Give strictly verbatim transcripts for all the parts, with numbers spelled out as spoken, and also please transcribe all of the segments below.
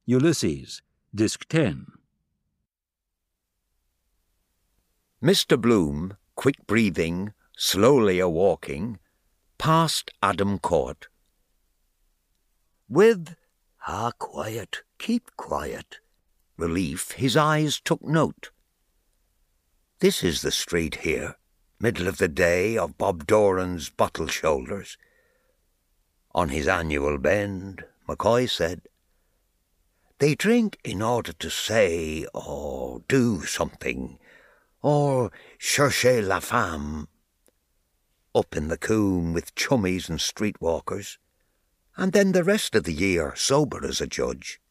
Ulysses, Disc ten. Mister Bloom, quick-breathing, slowly a-walking, past Adam Court. With, "Ah, quiet, keep quiet," relief, his eyes took note. This is the street here, middle of the day of Bob Doran's bottle shoulders. On his annual bend, McCoy said, "They drink in order to say or do something, or chercher la femme." Up in the coombe with chummies and streetwalkers, and then the rest of the year sober as a judge.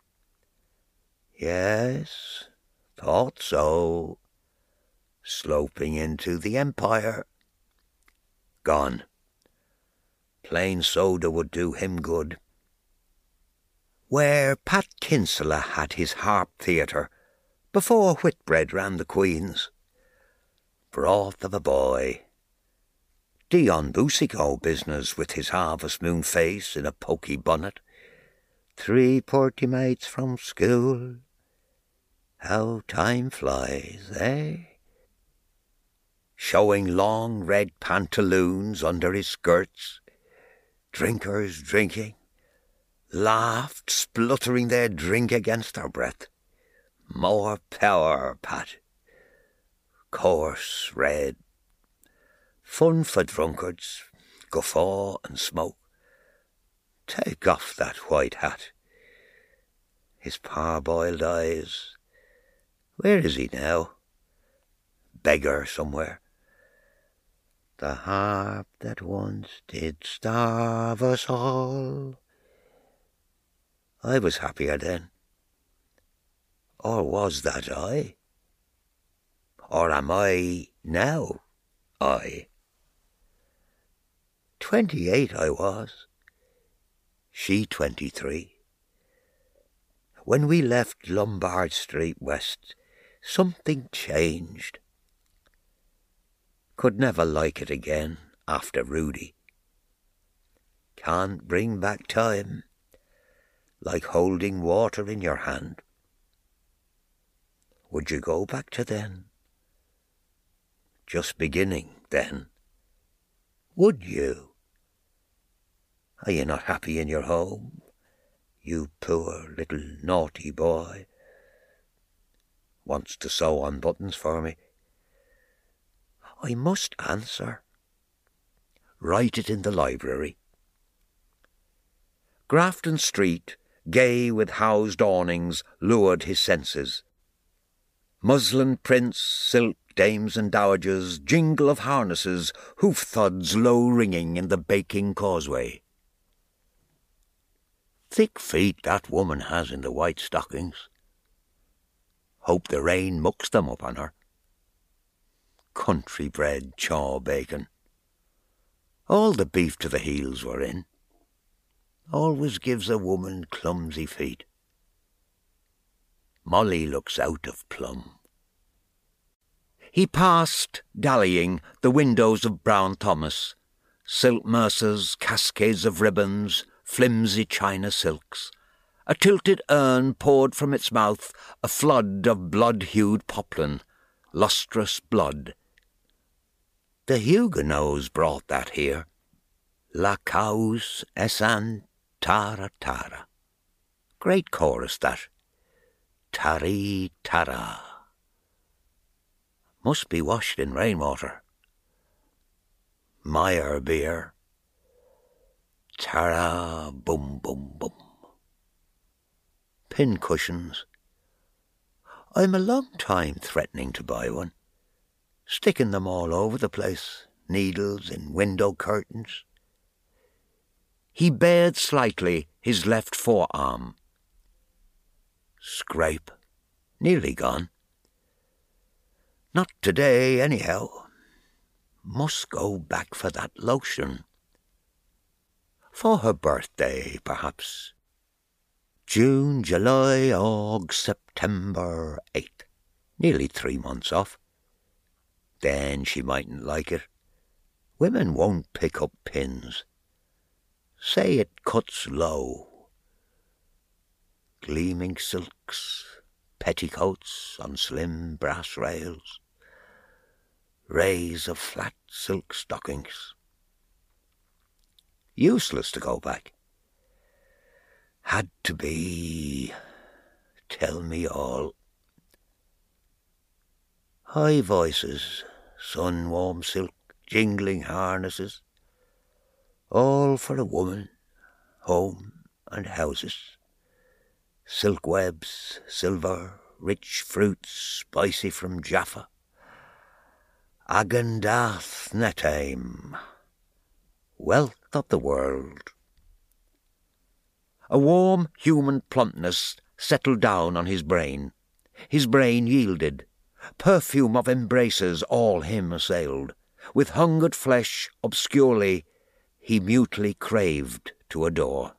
Yes, thought so. Sloping into the Empire. Gone. Plain soda would do him good. Where Pat Kinsella had his harp theatre, before Whitbread ran the Queen's. Broth of a boy. Dion Boucicault business with his harvest moon face in a poky bonnet. Three purty mates from school. How time flies, eh? Showing long red pantaloons under his skirts. Drinkers drinking. Laughed, spluttering their drink against their breath. More power, Pat. Coarse red. Fun for drunkards, guffaw and smoke. Take off that white hat. His parboiled eyes. Where is he now? Beggar somewhere. The harp that once did starve us all. I was happier then. Or was that I? Or am I now I? Twenty-eight I was, she twenty-three. When we left Lombard Street West, something changed. Could never like it again after Rudy. Can't bring back time, like holding water in your hand. Would you go back to then? Just beginning then. Would you? Are you not happy in your home, you poor little naughty boy? Wants to sew on buttons for me. I must answer. Write it in the library. Grafton Street, gay with housed awnings, lured his senses. Muslin prints, silk dames and dowagers, jingle of harnesses, hoof thuds low ringing in the baking causeway. Thick feet that woman has in the white stockings. Hope the rain mucks them up on her. Country bred chaw bacon. All the beef to the heels were in. Always gives a woman clumsy feet. Molly looks out of plumb. He passed, dallying, the windows of Brown Thomas, silk mercers, cascades of ribbons, flimsy china silks. A tilted urn poured from its mouth a flood of blood-hued poplin, lustrous blood. The Huguenots brought that here. La caus esan tara tara. Great chorus, that. Tari tara. Must be washed in rainwater. Meyer beer. Tara bum bum bum. Pin cushions. I'm a long time threatening to buy one. Sticking them all over the place, needles in window curtains. He bared slightly his left forearm. Scrape. Nearly gone. Not today, anyhow. Must go back for that lotion. For her birthday, perhaps. June, July, August, September, eighth. Nearly three months off. Then she mightn't like it. Women won't pick up pins. Say it cuts low. gleaming silks, petticoats on slim brass rails, rays of flat silk stockings. Useless to go back. Had to be. Tell me all. High voices, sun-warm silk, jingling harnesses, all for a woman, home and houses. Silk webs, silver, rich fruits, spicy from Jaffa. Agendath Netaim, wealth of the world. A warm human plumpness settled down on his brain. His brain yielded. Perfume of embraces all him assailed. With hungered flesh obscurely he mutely craved to adore.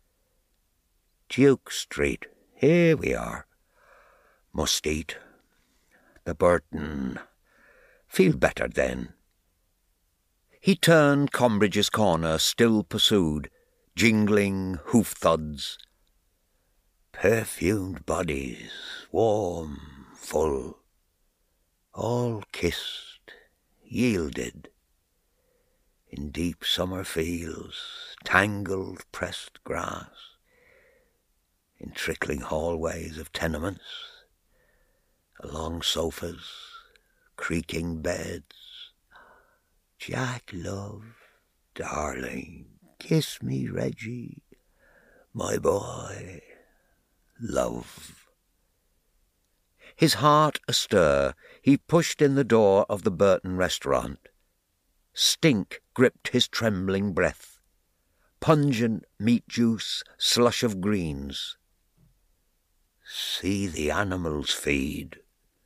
Duke Street, here we are. Must eat. The Burton. Feel better then. He turned Combridge's corner, still pursued, jingling hoof thuds. Perfumed bodies, warm, full, all kissed, yielded, in deep summer fields, tangled pressed grass, in trickling hallways of tenements, along sofas, creaking beds. Jack, love, darling, kiss me, Reggie, my boy, love. His heart astir, he pushed in the door of the Burton restaurant. Stink gripped his trembling breath. Pungent meat juice, slush of greens. See the animals feed.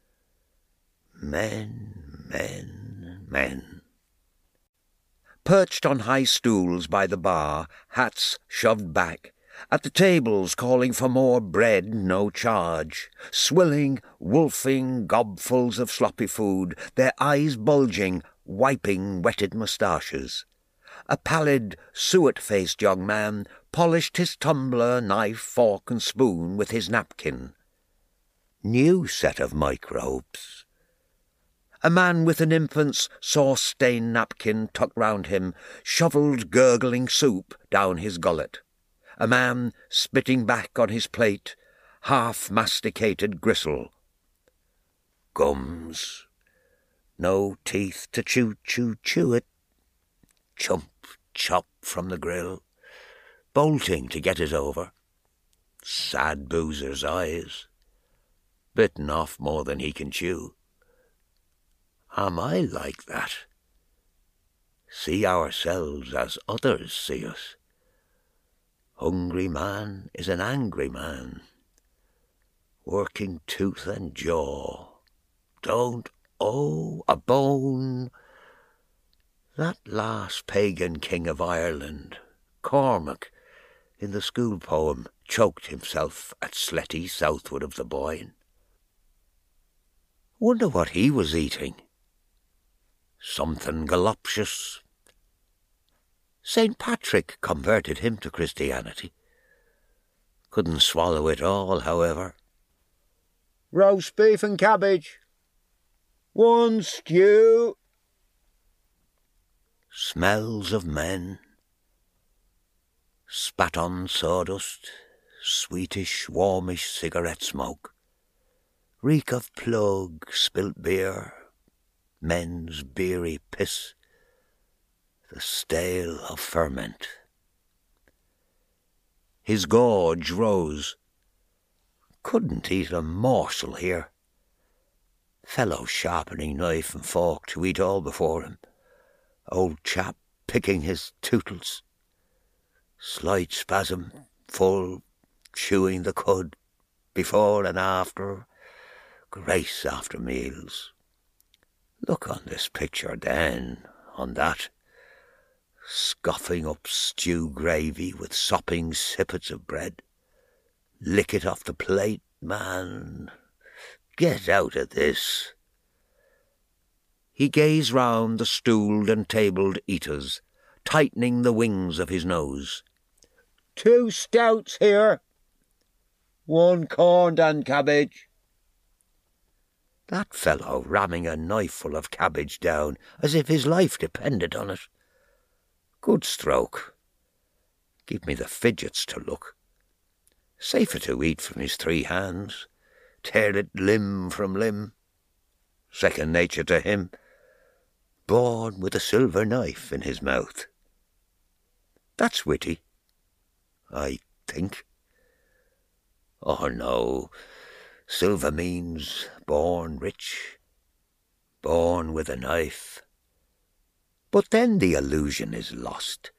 Men, men, men. Perched on high stools by the bar, hats shoved back, at the tables calling for more bread, no charge, swilling, wolfing gobfuls of sloppy food, their eyes bulging, wiping wetted moustaches. A pallid, suet-faced young man polished his tumbler, knife, fork and spoon with his napkin. New set of microbes. A man with an infant's sauce-stained napkin tucked round him shovelled gurgling soup down his gullet. A man spitting back on his plate half-masticated gristle. Gums. No teeth to chew, chew, chew it. Chump, chop from the grill. Bolting to get it over. Sad boozer's eyes. Bitten off more than he can chew. Am I like that? See ourselves as others see us. Hungry man is an angry man, working tooth and jaw. Don't owe a bone. That last pagan king of Ireland, Cormac, in the school poem, choked himself at Sletty southward of the Boyne. Wonder what he was eating. Something galoptious. Saint Patrick converted him to Christianity. Couldn't swallow it all, however. Roast beef and cabbage. One stew. Smells of men. Spat on sawdust. Sweetish, warmish cigarette smoke. Reek of plug, spilt beer. Men's beery piss. The stale of ferment. His gorge rose. Couldn't eat a morsel here. Fellow sharpening knife and fork to eat all before him. Old chap picking his tootles. Slight spasm, full, chewing the cud, before and after, grace after meals. Look on this picture then, on that. Scoffing up stew gravy with sopping sippets of bread. Lick it off the plate, man. Get out of this. He gazed round the stooled and tabled eaters, tightening the wings of his nose. Two stouts here. One corned and cabbage. That fellow ramming a knifeful of cabbage down as if his life depended on it. Good stroke. Give me the fidgets to look. Safer to eat from his three hands, tear it limb from limb. Second nature to him, born with a silver knife in his mouth. That's witty, I think. Oh no, silver means born rich, born with a knife. But then the illusion is lost.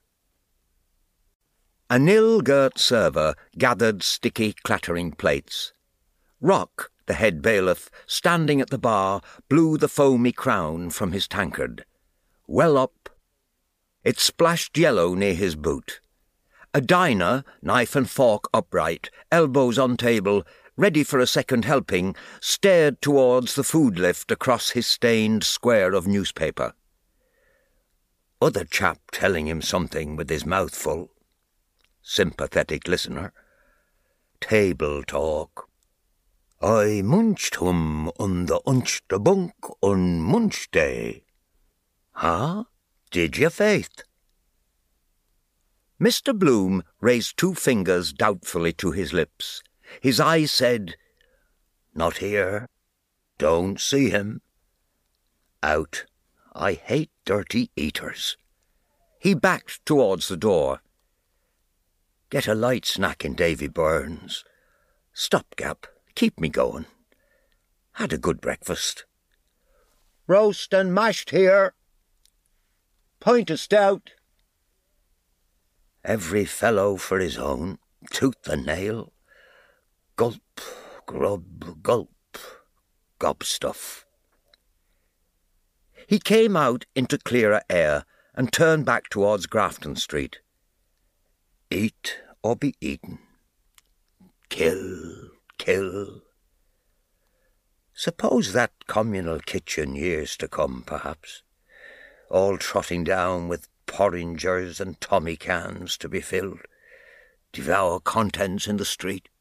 An ill-girt server gathered sticky, clattering plates. Rock, the head bailiff, standing at the bar, blew the foamy crown from his tankard. Well up, it splashed yellow near his boot. A diner, knife and fork upright, elbows on table, ready for a second helping, stared towards the food lift across his stained square of newspaper. Other chap telling him something with his mouth full. Sympathetic listener. Table talk. I munched hum on the unch the bunk on munch day. Huh? Did you, Faith? Mister Bloom raised two fingers doubtfully to his lips. His eyes said, Not here. Don't see him. Out. I hate dirty eaters. He backed towards the door. Get a light snack in Davy Burns. Stopgap. Keep me going. Had a good breakfast. Roast and mashed here. Pint of stout. Every fellow for his own, tooth and nail. Gulp, grub, gulp, gob stuff. He came out into clearer air and turned back towards Grafton Street. Eat or be eaten. Kill, kill. Suppose that communal kitchen years to come, perhaps, all trotting down with porringers and tommy cans to be filled, devour contents in the street.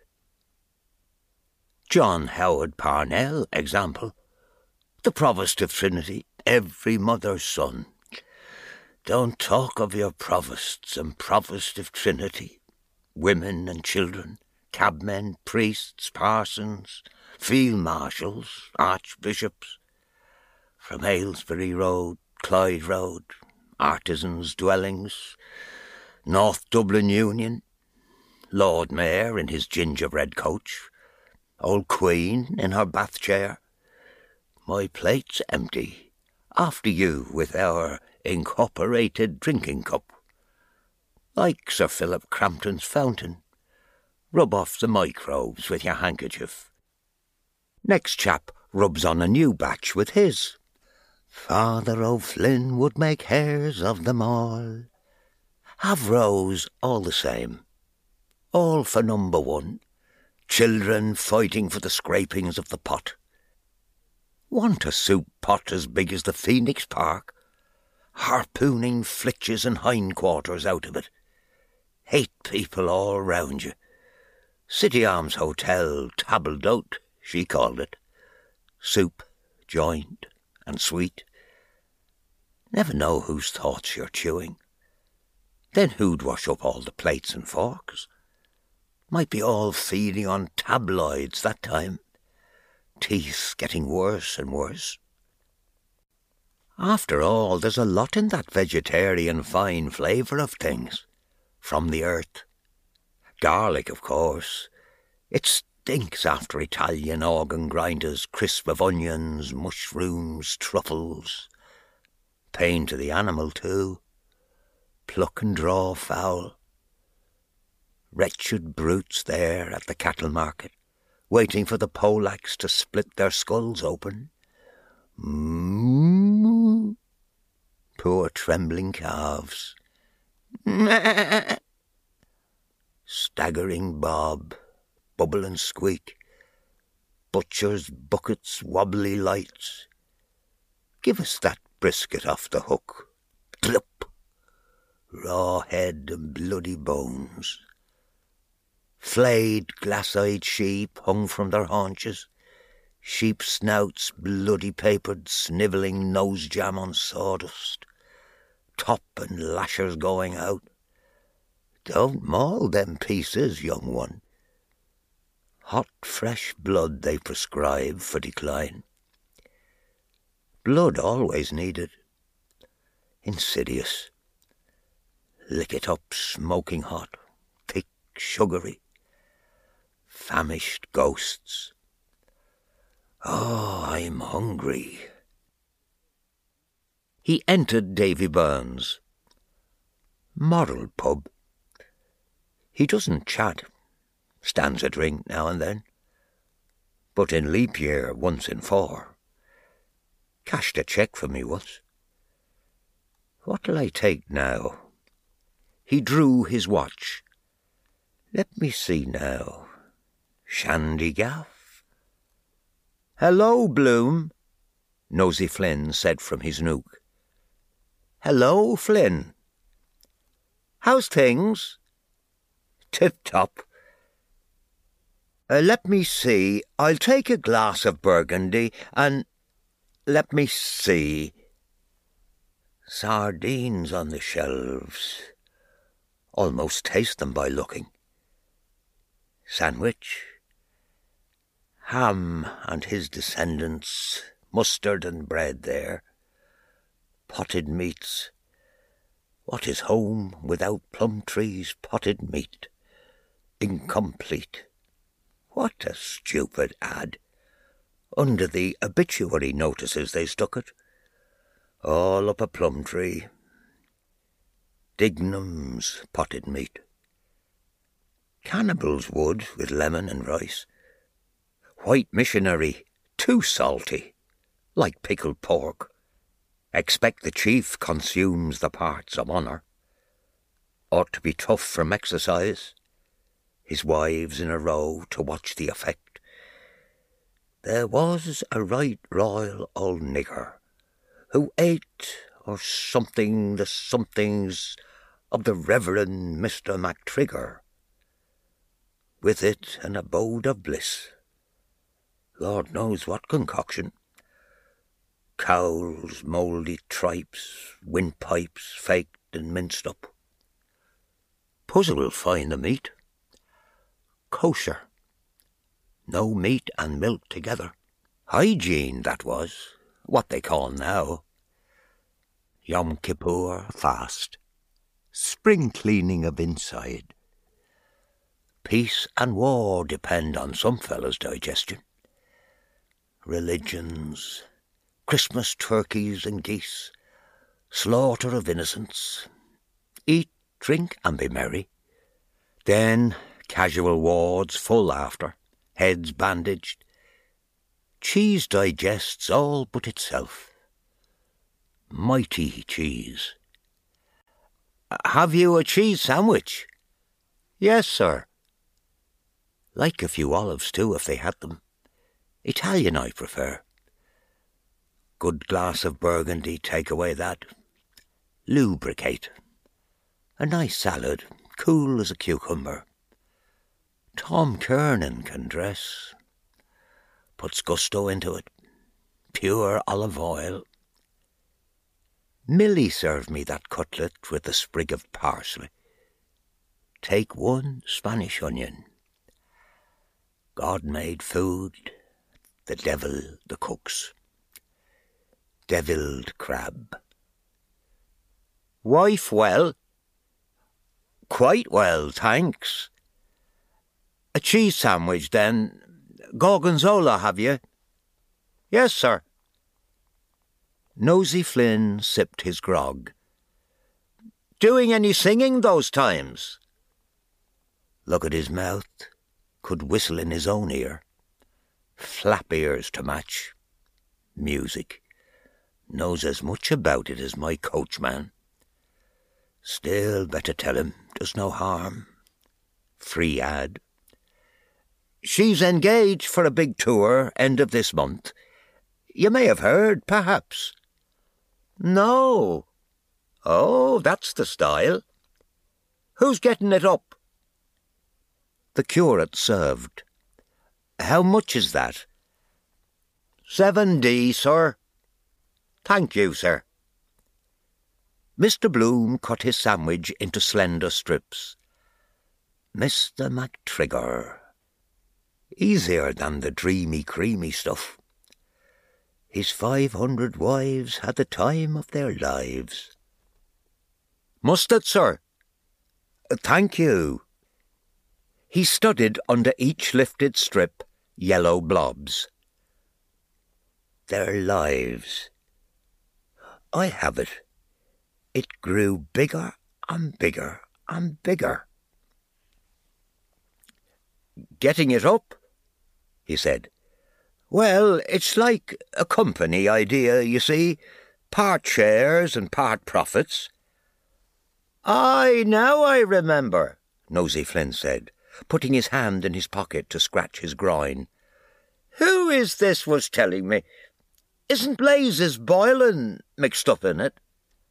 John Howard Parnell, example, the Provost of Trinity, every mother's son. Don't talk of your provosts and Provost of Trinity, women and children, cabmen, priests, parsons, field marshals, archbishops, from Aylesbury Road, Clyde Road, artisans' dwellings, North Dublin Union, Lord Mayor in his gingerbread coach, old Queen in her bath chair. My plate's empty. After you with our incorporated drinking cup. Like Sir Philip Crampton's fountain. Rub off the microbes with your handkerchief. Next chap rubs on a new batch with his. Father O'Flynn would make hares of them all. Have rows all the same. All for number one. Children fighting for the scrapings of the pot. Want a soup pot as big as the Phoenix Park? Harpooning flitches and hindquarters out of it. Hate people all round you. City Arms Hotel table d'hote, she called it. Soup, joint, and sweet. Never know whose thoughts you're chewing. Then who'd wash up all the plates and forks? Might be all feeding on tabloids that time. Teeth getting worse and worse. After all, there's a lot in that vegetarian fine flavour of things. From the earth. Garlic, of course. It stinks after Italian organ grinders, crisp of onions, mushrooms, truffles. Pain to the animal, too. Pluck and draw fowl. Wretched brutes there at the cattle market, waiting for the Polacks to split their skulls open. Mm. Poor trembling calves. Staggering bob, bubble and squeak. Butcher's buckets, wobbly lights. Give us that brisket off the hook. Plup. Raw head and bloody bones. Flayed, glass-eyed sheep hung from their haunches, sheep snouts bloody papered, snivelling nose jam on sawdust, top and lashers going out. Don't maul them pieces, young one. Hot, fresh blood they prescribe for decline. Blood always needed. Insidious. Lick it up smoking hot, thick, sugary. Famished ghosts. Oh, I'm hungry. He entered Davy Byrne's. Moral pub. He doesn't chat. Stands a drink now and then. But in leap year, once in four. Cashed a cheque for me once. What'll I take now? He drew his watch. Let me see now. Shandygaff? Hello, Bloom, Nosey Flynn said from his nook. Hello, Flynn. How's things? Tip-top. Uh, let me see. I'll take a glass of Burgundy and... Let me see. Sardines on the shelves. Almost taste them by looking. Sandwich. Ham and his descendants. Mustard and bread there. Potted meats. What is home without Plumtree's potted meat? Incomplete. What a stupid ad. Under the obituary notices they stuck it. All up a Plumtree. Dignam's potted meat. Cannibal's wood with lemon and rice. White missionary, too salty, like pickled pork. Expect the chief consumes the parts of honour. Ought to be tough from exercise. His wives in a row to watch the effect. There was a right royal old nigger who ate or something the somethings of the Reverend Mister MacTrigger. With it an abode of bliss. Lord knows what concoction. Cowls, mouldy tripes, windpipes faked and minced up. Puzzle find the meat. Kosher. No meat and milk together. Hygiene, that was, what they call now. Yom Kippur fast. Spring cleaning of inside. Peace and war depend on some fellas' digestion. Religions, Christmas turkeys and geese, slaughter of innocents. Eat, drink and be merry. Then casual wards full after, heads bandaged. Cheese digests all but itself. Mighty cheese. Have you a cheese sandwich? Yes, sir. Like a few olives too, if they had them. Italian I prefer. Good glass of Burgundy, take away that. Lubricate. A nice salad, cool as a cucumber. Tom Kernan can dress. Puts gusto into it. Pure olive oil. Millie served me that cutlet with a sprig of parsley. Take one Spanish onion. God made food, the devil the cooks. Devilled crab. Wife well? Quite well, thanks. A cheese sandwich, then. Gorgonzola, have you? Yes, sir. Nosey Flynn sipped his grog. Doing any singing those times? Look at his mouth. Could whistle in his own ear. Flap ears to match. Music. Knows as much about it as my coachman. Still, better tell him, does no harm. Free ad. She's engaged for a big tour end of this month. You may have heard, perhaps. No. Oh, that's the style. Who's getting it up? The curate served. "How much is that?" "Seven D, sir." "Thank you, sir." Mister Bloom cut his sandwich into slender strips. Mister MacTrigger. Easier than the dreamy, creamy stuff. His five hundred wives had the time of their lives. "Mustard, sir." "Thank you." He studied under each lifted strip yellow blobs. Their lives. I have it. It grew bigger and bigger and bigger. "Getting it up?" he said. "Well, it's like a company idea, you see. Part shares and part profits." "Aye, now I remember," Nosey Flynn said, putting his hand in his pocket to scratch his groin. "Who is this was telling me? Isn't Blazes Boylan mixed up in it?"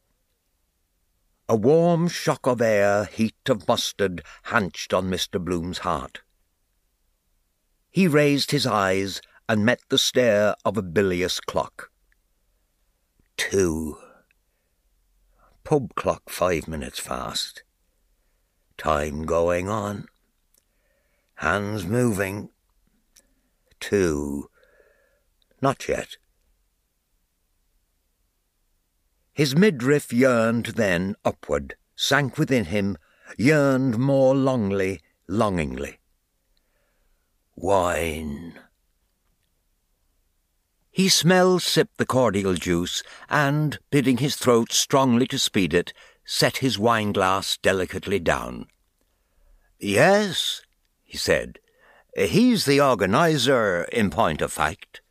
A warm shock of air, heat of mustard, hanched on Mister Bloom's heart. He raised his eyes and met the stare of a bilious clock. Two. Pub clock five minutes fast. Time going on. Hands moving. Two. Not yet. His midriff yearned then upward, sank within him, yearned more longly, longingly. Wine. He smell-sipped the cordial juice, and, bidding his throat strongly to speed it, set his wine-glass delicately down. "Yes," he said, "he's the organiser, in point of fact."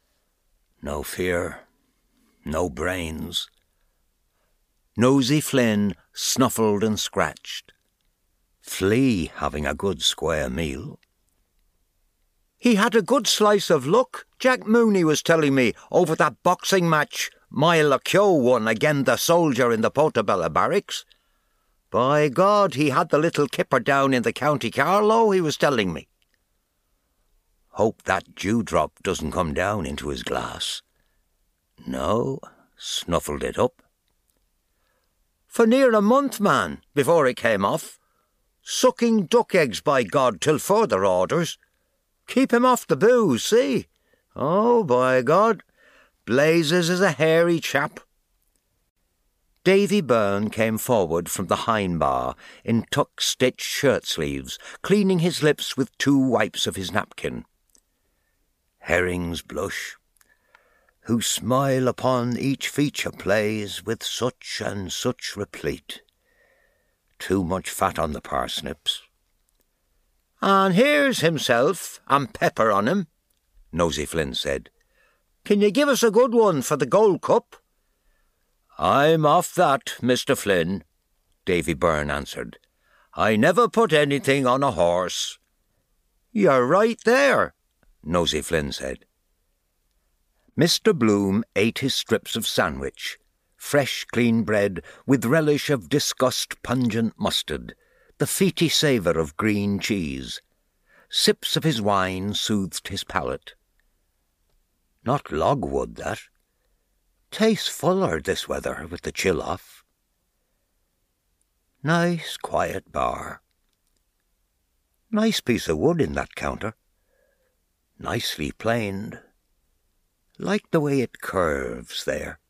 No fear, no brains. Nosey Flynn snuffled and scratched. Flea having a good square meal. "He had a good slice of luck, Jack Mooney was telling me, over that boxing match Mile Kyo won again the soldier in the Portobello barracks. By God, he had the little kipper down in the County Carlow, he was telling me." Hope that dewdrop doesn't come down into his glass. No, snuffled it up. "For near a month, man, before it came off. Sucking duck eggs, by God, till further orders. Keep him off the booze, see? Oh, by God, Blazes is a hairy chap." Davy Byrne came forward from the hind bar in tuck-stitched shirt-sleeves, cleaning his lips with two wipes of his napkin. Herrings blush, whose smile upon each feature plays with such and such replete. Too much fat on the parsnips. "And here's himself, and pepper on him," Nosey Flynn said. "Can you give us a good one for the Gold Cup?" "I'm off that, Mister Flynn," Davy Byrne answered. "I never put anything on a horse." "You're right there," Nosey Flynn said. Mister Bloom ate his strips of sandwich, fresh clean bread with relish of disgust pungent mustard, the feety savour of green cheese. Sips of his wine soothed his palate. Not logwood, that. Tastes fuller this weather with the chill off. Nice quiet bar. Nice piece of wood in that counter. Nicely planed. Like the way it curves there.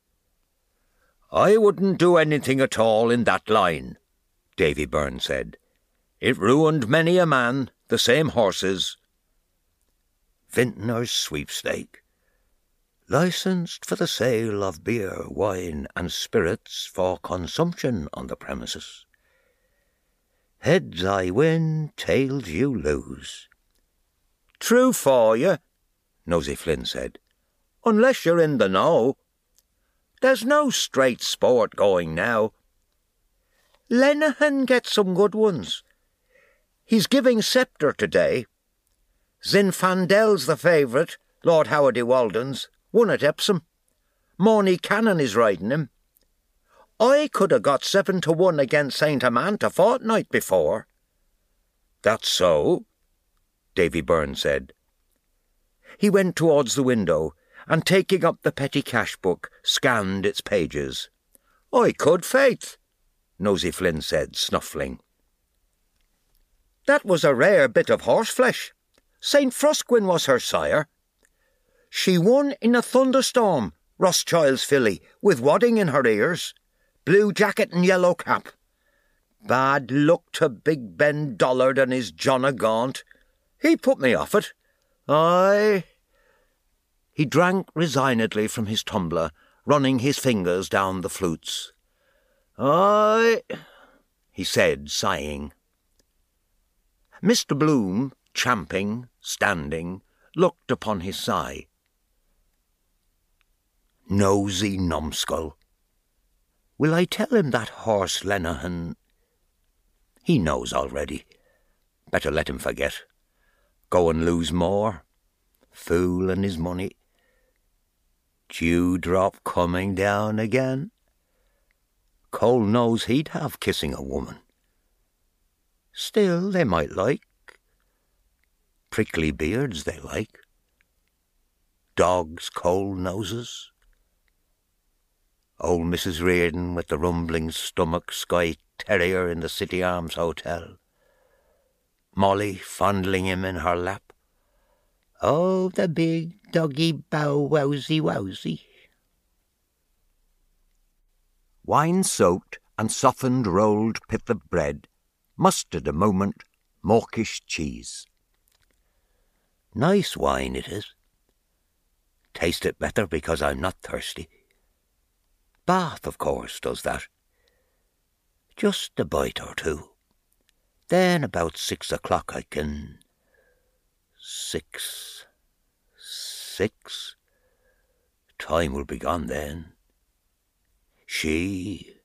"I wouldn't do anything at all in that line," Davy Byrne said. "It ruined many a man, the same horses." Vintner's sweepstake. Licensed for the sale of beer, wine, and spirits for consumption on the premises. Heads I win, tails you lose. "True for you," Nosey Flynn said, "unless you're in the know. There's no straight sport going now. Lenihan gets some good ones. He's giving Sceptre today. Zinfandel's the favourite, Lord Howard Walden's, won at Epsom. Morny Cannon is riding him. I could have got seven to one against Saint Amant a fortnight before. "That's so," Davy Byrne said. He went towards the window and, taking up the petty cash book, scanned its pages. "I could, faith," Nosey Flynn said, snuffling. "That was a rare bit of horseflesh. Saint Frusquin was her sire. She won in a thunderstorm, Rothschild's filly, with wadding in her ears, blue jacket and yellow cap. Bad luck to Big Ben Dollard and his John o' Gaunt. He put me off it. Aye." He drank resignedly from his tumbler, running his fingers down the flutes. "Aye," he said, sighing. Mister Bloom, champing, standing, looked upon his sigh. "Nosey numbskull. Will I tell him that horse Lenehan—" He knows already. Better let him forget. Go and lose more. Fool and his money. Dewdrop coming down again. Cole knows he'd have kissing a woman. Still, they might like. Prickly beards they like. Dogs' cold noses. Old Missus Reardon with the rumbling stomach, Skye Terrier in the City Arms Hotel. Molly fondling him in her lap. Oh, the big doggy bow wowsy wowsy. Wine-soaked and softened rolled pith of bread, mustard a moment, mawkish cheese. Nice wine it is. Taste it better because I'm not thirsty. Bath, of course, does that. Just a bite or two. Then about six o'clock I can... Six... Six... Time will be gone then. She...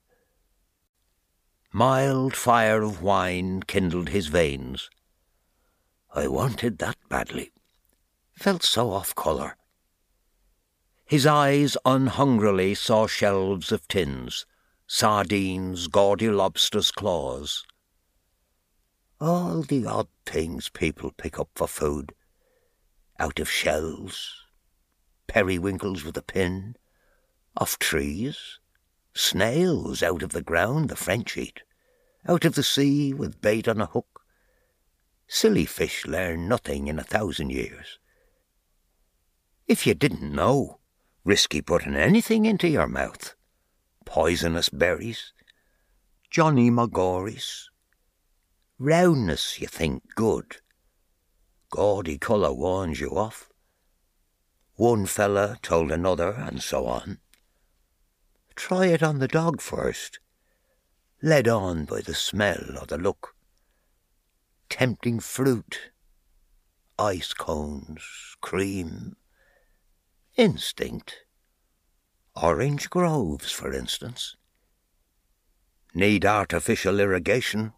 Mild fire of wine kindled his veins. I wanted that badly. Felt so off colour. His eyes unhungrily saw shelves of tins, sardines, gaudy lobsters' claws. All the odd things people pick up for food. Out of shells, periwinkles with a pin, off trees, snails out of the ground the French eat, out of the sea with bait on a hook. Silly fish learn nothing in a thousand years. If you didn't know, risky putting anything into your mouth. Poisonous berries, Johnny Magories. Roundness you think good. Gaudy colour warns you off. One fella told another, and so on. Try it on the dog first. Led on by the smell or the look. Tempting fruit. Ice cones, cream. Instinct. Orange groves, for instance. Need artificial irrigation.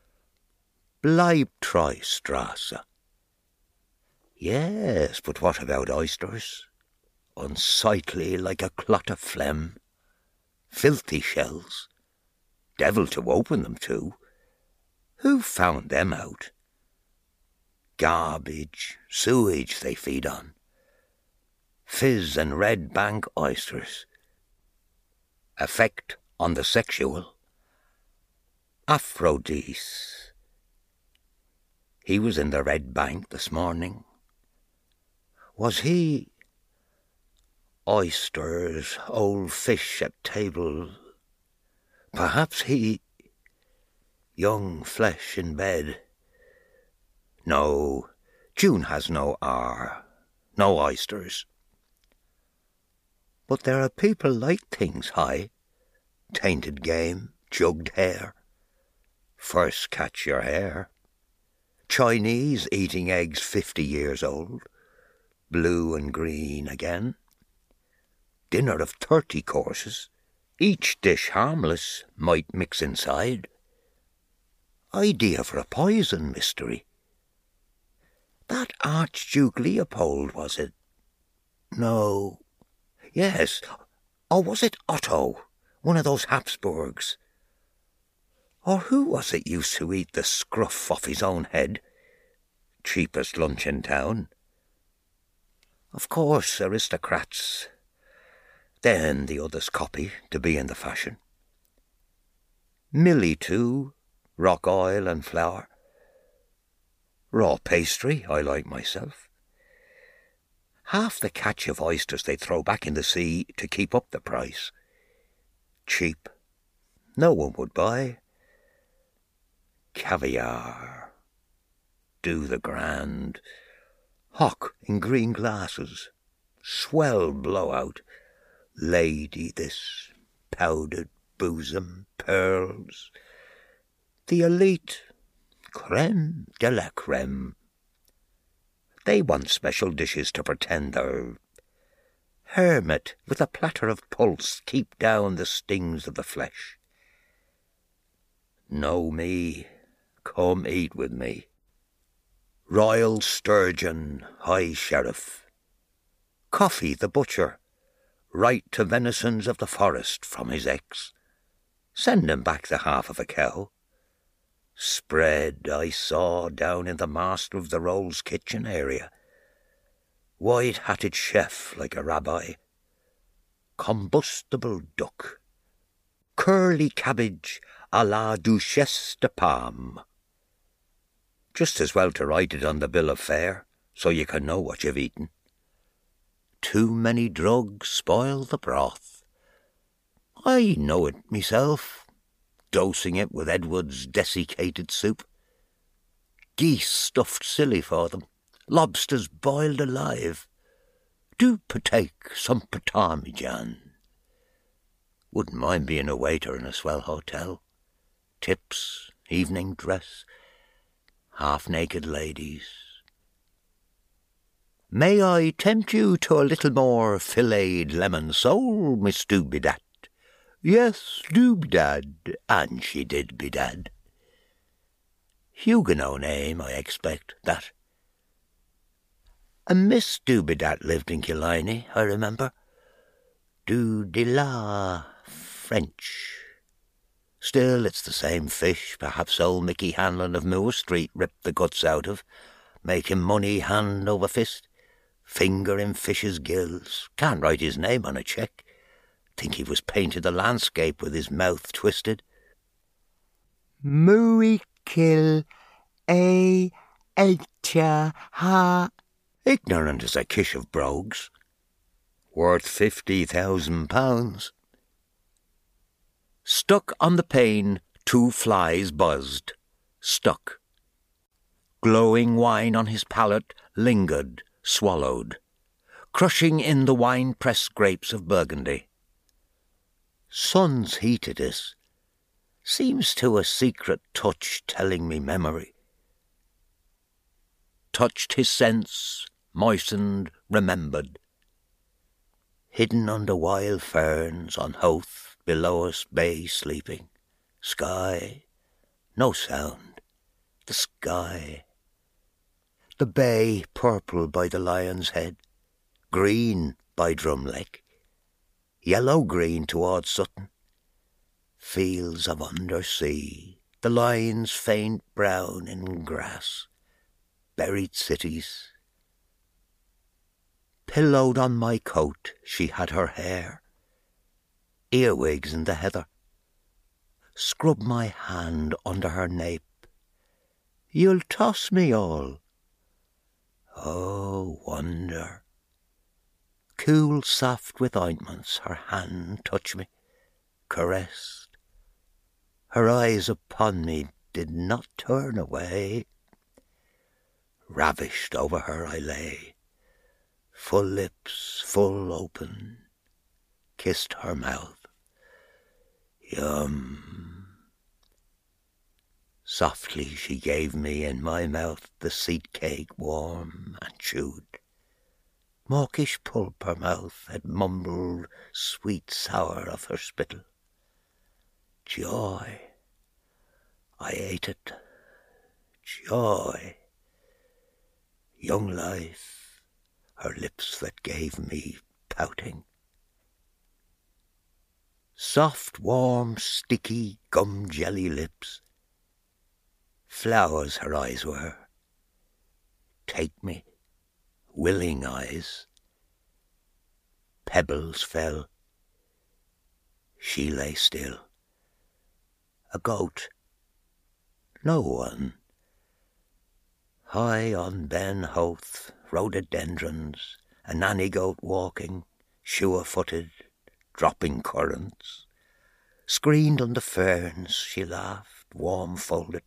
Bleibtreustrasse. Yes, but what about oysters? Unsightly like a clot of phlegm. Filthy shells. Devil to open them to. Who found them out? Garbage, sewage they feed on. Fizz and red bank oysters. Effect on the sexual. Aphrodite. He was in the Red Bank this morning. Was he... Oysters, old fish at table. Perhaps he... Young flesh in bed. No, June has no R, no oysters. But there are people like things high. Tainted game, jugged hare. First catch your hare. Chinese eating eggs fifty years old. Blue and green again. Dinner of thirty courses. Each dish harmless, might mix inside. Idea for a poison mystery. That Archduke Leopold, was it? No. Yes. Or was it Otto, one of those Habsburgs? Or who was it used to eat the scruff off his own head? Cheapest lunch in town. Of course, aristocrats. Then the others copy to be in the fashion. Millie too, rock oil and flour. Raw pastry, I like myself. Half the catch of oysters they throw back in the sea to keep up the price. Cheap. No one would buy. Caviar. Do the grand. Hock in green glasses. Swell blowout. Lady this. Powdered bosom. Pearls. The elite. Creme de la creme. They want special dishes to pretend they're hermit with a platter of pulse keep down the stings of the flesh. Know me, come eat with me. Royal sturgeon, high sheriff. Coffee the butcher, right to venisons of the forest from his ex. Send him back the half of a cow. Spread I saw down in the master of the rolls kitchen area. White-hatted chef like a rabbi. Combustible duck. Curly cabbage a la Duchesse de Parme. Just as well to write it on the bill of fare, so you can know what you've eaten. Too many drugs spoil the broth. I know it myself, dosing it with Edward's desiccated soup. Geese stuffed silly for them, lobsters boiled alive. Do partake some parmesan. Wouldn't mind being a waiter in a swell hotel. Tips, evening dress, half-naked ladies. May I tempt you to a little more filleted lemon sole, Miss Dubedat? Yes, Dubedad, and she did bedad. Huguenot name, I expect, that. A Miss Dubedat lived in Killiney, I remember. Du-de-la, French. Still, it's the same fish, perhaps old Mickey Hanlon of Moore Street ripped the guts out of, making money hand over fist, finger in fish's gills, can't write his name on a cheque. Think he was painted the landscape with his mouth twisted. Mooey kill a elcha ha. Ignorant as a kish of brogues. Worth fifty thousand pounds. Stuck on the pane, two flies buzzed. Stuck. Glowing wine on his palate lingered, swallowed, crushing in the wine-pressed grapes of Burgundy. Sun's heat it is. Seems to a secret touch telling me memory. Touched his sense, moistened, remembered. Hidden under wild ferns on Howth, below us bay sleeping. Sky, no sound. The sky. The bay purple by the Lion's Head, green by Drumleck, yellow-green towards Sutton. Fields of undersea, the lines faint brown in grass, buried cities. Pillowed on my coat she had her hair, earwigs in the heather. Scrub my hand under her nape. You'll toss me all. Oh, wonder. Cool, soft with ointments, her hand touched me, caressed. Her eyes upon me did not turn away. Ravished over her I lay, full lips, full open, kissed her mouth. Yum. Softly she gave me in my mouth the seed cake warm and chewed. Mawkish pulp her mouth had mumbled sweet sour of her spittle. Joy. I ate it. Joy. Young life, her lips that gave me pouting. Soft, warm, sticky, gum-jelly lips. Flowers her eyes were. Take me, willing eyes. Pebbles fell. She lay still. A goat. No one. High on Ben Hoath, rhododendrons, a nanny goat walking, sure-footed, dropping currants. Screened under ferns, she laughed, warm-folded.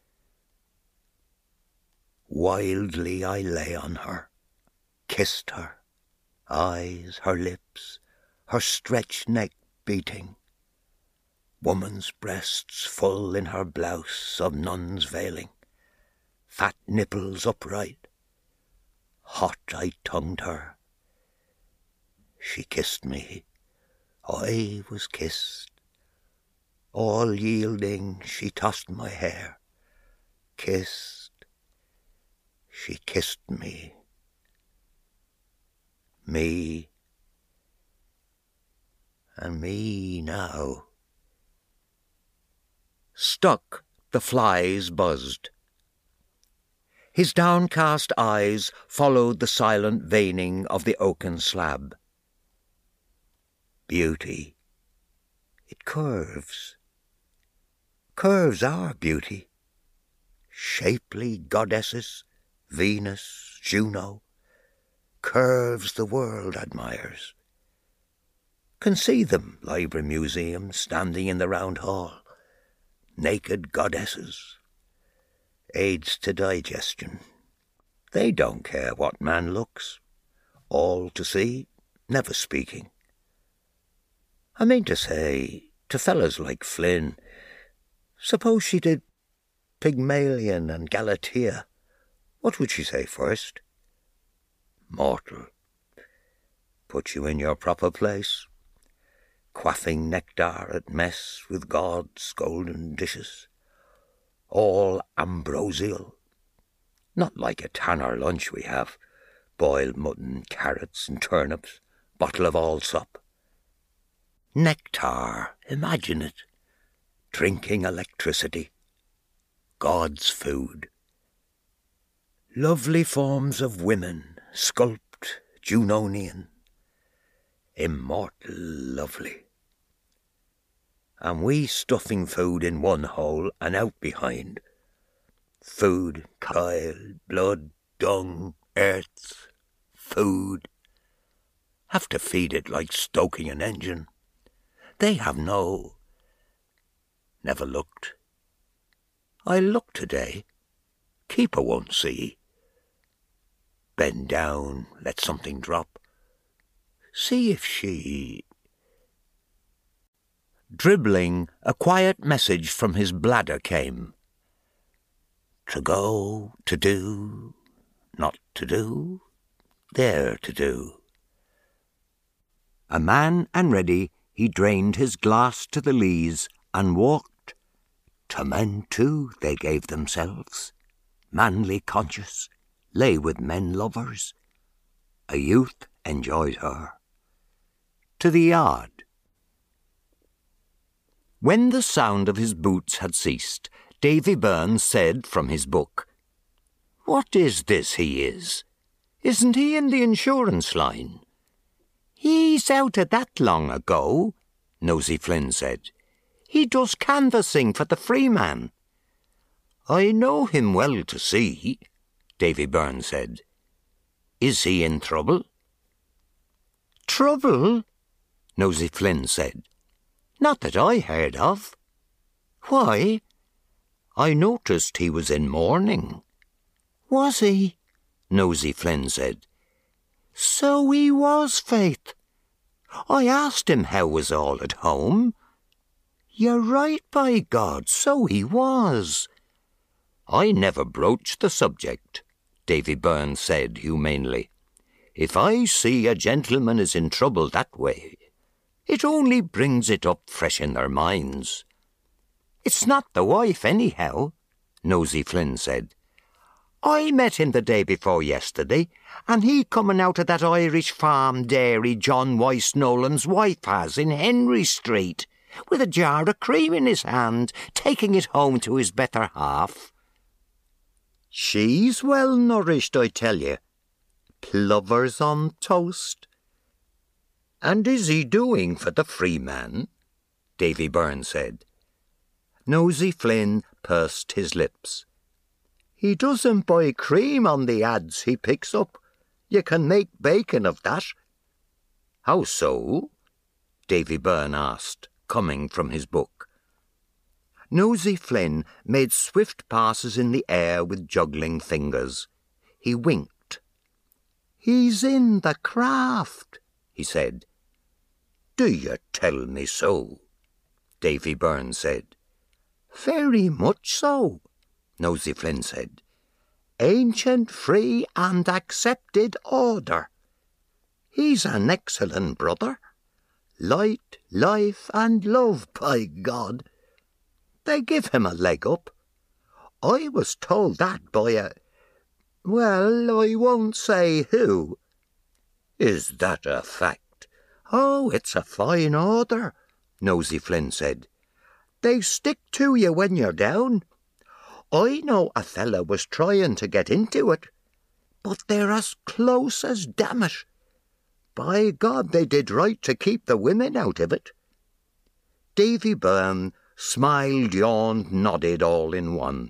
Wildly I lay on her, kissed her, eyes, her lips, her stretched neck beating. Woman's breasts full in her blouse of nun's veiling, fat nipples upright. Hot I tongued her. She kissed me. I was kissed. All yielding, she tossed my hair. Kissed. She kissed me. Me. And me now. Stuck, the flies buzzed. His downcast eyes followed the silent veining of the oaken slab. Beauty. It curves. Curves are beauty. Shapely goddesses, Venus, Juno. Curves the world admires. Can see them, library museum, standing in the round hall. Naked goddesses. Aids to digestion. They don't care what man looks. All to see, never speaking. I mean to say, to fellas like Flynn, suppose she did Pygmalion and Galatea, what would she say first? Mortal. Put you in your proper place. Quaffing nectar at mess with God's golden dishes. All ambrosial. Not like a tanner lunch we have. Boiled mutton, carrots and turnips, bottle of Allsop. Nectar, imagine it. Drinking electricity. God's food. Lovely forms of women, sculpt, Junonian. Immortal lovely. And we stuffing food in one hole and out behind. Food, chyle, blood, dung, earth, food. Have to feed it like stoking an engine. They have no... Never looked. I look today. Keeper won't see. Bend down, let something drop. See if she... Dribbling, a quiet message from his bladder came. To go, to do, not to do, there to do. A man and ready, he drained his glass to the lees and walked. To men too they gave themselves, manly conscious, lay with men lovers. A youth enjoyed her. To the yard. When the sound of his boots had ceased, Davy Byrne said from his book, "What is this he is? Isn't he in the insurance line?" "He's out of that long ago," Nosey Flynn said. "He does canvassing for the Freeman." "I know him well to see," Davy Byrne said. "Is he in trouble?" "Trouble?" Nosey Flynn said. "Not that I heard of." "Why?" "I noticed he was in mourning." "Was he?" Nosey Flynn said. "So he was, faith. I asked him how was all at home." "You're right, by God, so he was." "I never broached the subject," Davy Byrne said humanely. "If I see a gentleman is in trouble that way, it only brings it up fresh in their minds." "It's not the wife, anyhow," Nosey Flynn said. I met him the day before yesterday, and he coming out of that Irish farm dairy John Wyse Nolan's wife has in Henry Street, with a jar of cream in his hand, taking it home to his better half. She's well nourished, I tell you. Plovers on toast. And is he doing for the free man? Davy Byrne said. Nosey Flynn pursed his lips. He doesn't buy cream on the ads he picks up. You can make bacon of that. How so? Davy Byrne asked, coming from his book. Nosey Flynn made swift passes in the air with juggling fingers. He winked. He's in the craft, he said. Do you tell me so? Davy Byrne said. Very much so, Nosey Flynn said. Ancient, free and accepted order. He's an excellent brother. Light, life and love, by God. They give him a leg up. I was told that by a... well, I won't say who. Is that a fact? Oh, it's a fine order, Nosey Flynn said. They stick to you when you're down. I know a fella was trying to get into it, but they're as close as damn it. By God, they did right to keep the women out of it. Davy Byrne smiled, yawned, nodded all in one.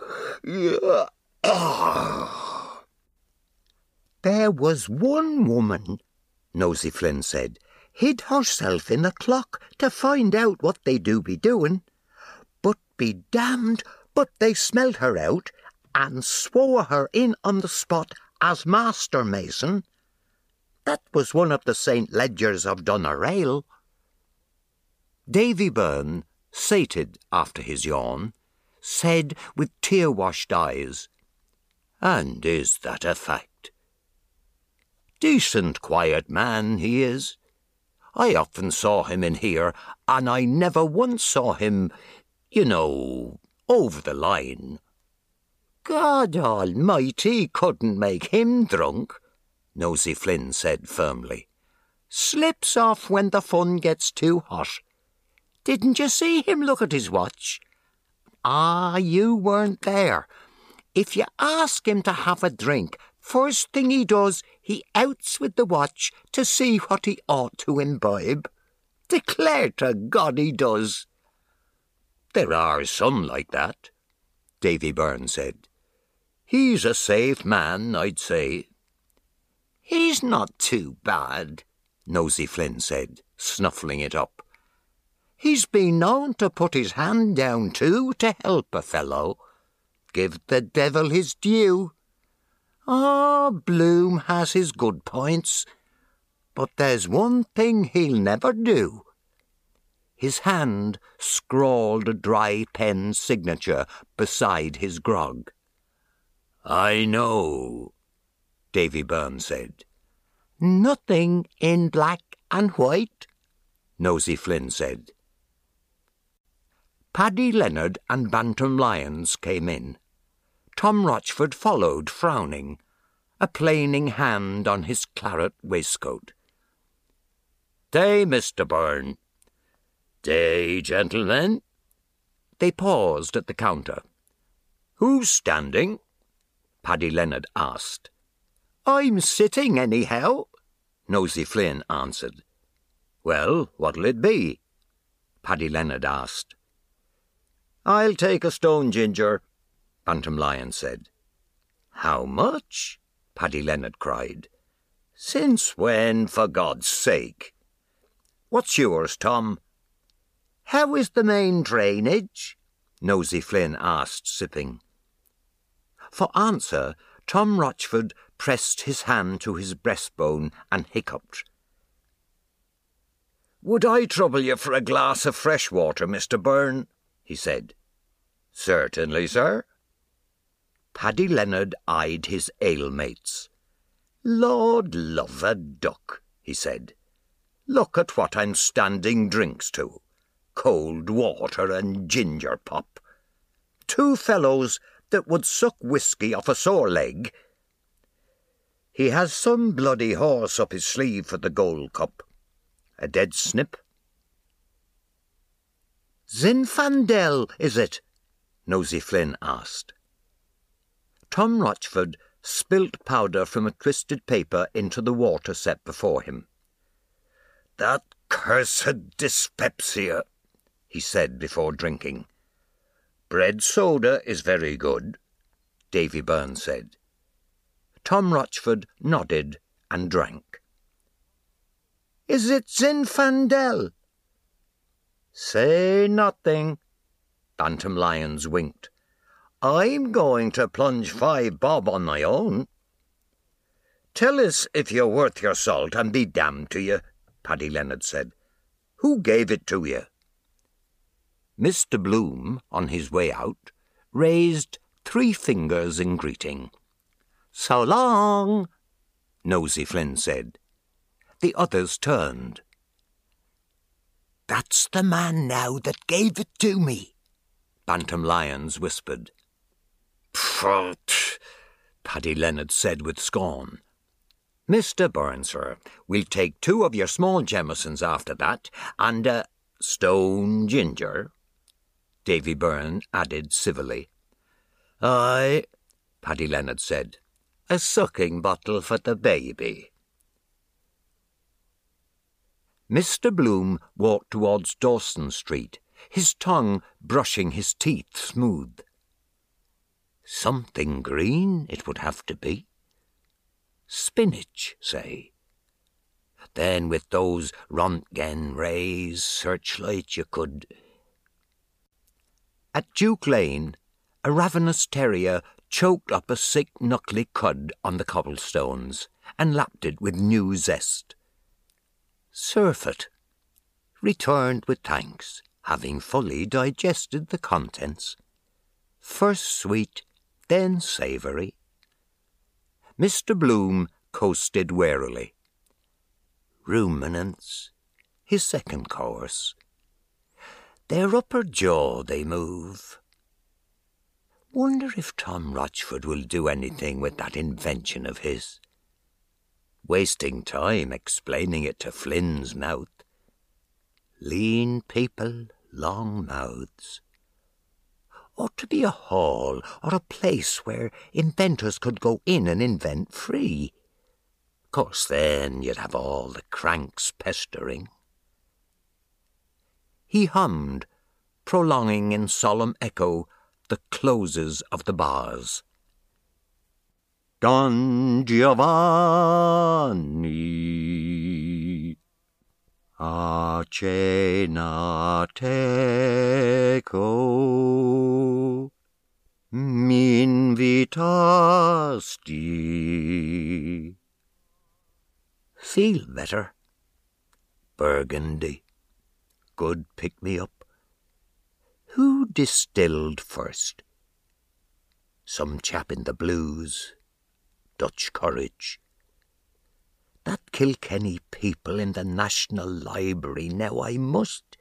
There was one woman, Nosey Flynn said, hid herself in a clock to find out what they do be doing. But be damned, but they smelt her out and swore her in on the spot as master mason. That was one of the Saint Ledgers of Doneraile. Davy Byrne, sated after his yawn, said with tear-washed eyes, And is that a fact? Decent, quiet man he is. I often saw him in here, and I never once saw him, you know, over the line. God almighty couldn't make him drunk, Nosey Flynn said firmly. Slips off when the fun gets too hot. Didn't you see him look at his watch? Ah, you weren't there. If you ask him to have a drink, first thing he does, he outs with the watch to see what he ought to imbibe. Declare to God he does. There are some like that, Davy Byrne said. He's a safe man, I'd say. He's not too bad, Nosey Flynn said, snuffling it up. He's been known to put his hand down too to help a fellow. Give the devil his due. Ah, Bloom has his good points, but there's one thing he'll never do. His hand scrawled a dry pen signature beside his grog. I know, Davy Byrne said. Nothing in black and white, Nosey Flynn said. Paddy Leonard and Bantam Lyons came in. Tom Rochford followed, frowning, a plaining hand on his claret waistcoat. Day, Mister Byrne. Day, gentlemen. They paused at the counter. Who's standing? Paddy Leonard asked. I'm sitting, anyhow, Nosey Flynn answered. Well, what'll it be? Paddy Leonard asked. I'll take a stone ginger, Bantam Lyons said. How much? Paddy Leonard cried. Since when, for God's sake? What's yours, Tom? How is the main drainage? Nosey Flynn asked, sipping. For answer, Tom Rochford pressed his hand to his breastbone and hiccuped. Would I trouble you for a glass of fresh water, Mister Byrne? He said. Certainly, sir. Paddy Leonard eyed his ale-mates. Lord love a duck, he said. Look at what I'm standing drinks to. Cold water and ginger pop. Two fellows that would suck whisky off a sore leg. He has some bloody horse up his sleeve for the Gold Cup. A dead snip. Zinfandel, is it? Nosey Flynn asked. Tom Rochford spilt powder from a twisted paper into the water set before him. That cursed dyspepsia, he said before drinking. Bread soda is very good, Davy Byrne said. Tom Rochford nodded and drank. Is it Zinfandel? Say nothing, Bantam Lyons winked. I'm going to plunge five bob on my own. Tell us if you're worth your salt and be damned to you, Paddy Leonard said. Who gave it to you? Mister Bloom, on his way out, raised three fingers in greeting. So long, Nosey Flynn said. The others turned. That's the man now that gave it to me, Bantam Lyons whispered. Prut, Paddy Leonard said with scorn. Mister Byrne, sir, we'll take two of your small Jemesons after that, and a stone ginger, Davy Byrne added civilly. Aye, Paddy Leonard said, a sucking bottle for the baby. Mister Bloom walked towards Dawson Street, his tongue brushing his teeth smooth. Something green it would have to be. Spinach, say. Then with those Rontgen rays searchlight you could... At Duke Lane, a ravenous terrier choked up a sick knuckly cud on the cobblestones and lapped it with new zest. Surfeit returned with thanks, having fully digested the contents. First sweet, then savoury. Mister Bloom coasted warily. Ruminants, his second course. Their upper jaw they move. Wonder if Tom Rochford will do anything with that invention of his. Wasting time explaining it to Flynn's mouth. Lean people, long mouths. Ought to be a hall or a place where inventors could go in and invent free. Of course, then you'd have all the cranks pestering. He hummed, prolonging in solemn echo the closes of the bars. Don Giovanni, a cena teco, m'invitasti. Feel better. Burgundy. Good pick-me-up. Who distilled first? Some chap in the blues. Dutch courage. That Kilkenny people in the National Library, now I must...